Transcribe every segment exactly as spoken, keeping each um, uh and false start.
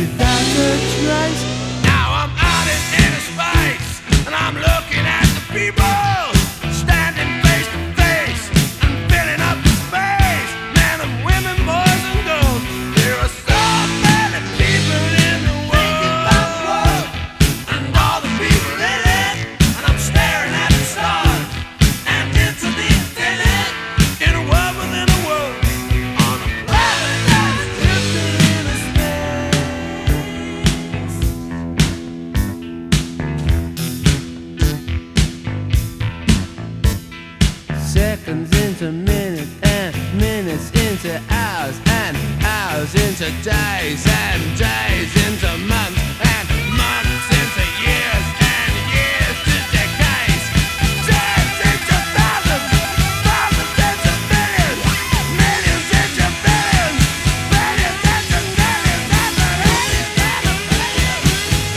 without a trace. Now I'm out in inner space, and I'm looking at the people standing face to face and filling up the space. Men and women, boys and girls, there are so many people in the world, and all the people in it. And I'm staring at the stars and into the infinite, in a world within a world, on a planet that's drifting into space. Seconds into minutes and minutes into hours and hours into days and days into months and months into years and years to decades. Tens into thousands, thousands into millions, millions into billions, billions into millions, and billions into billions.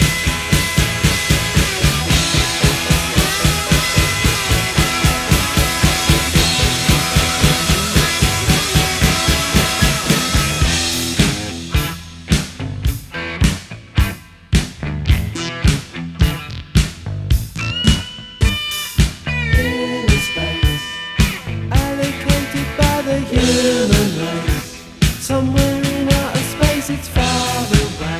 Inner space, allocated by the human race. Somewhere in outer space, it's far away.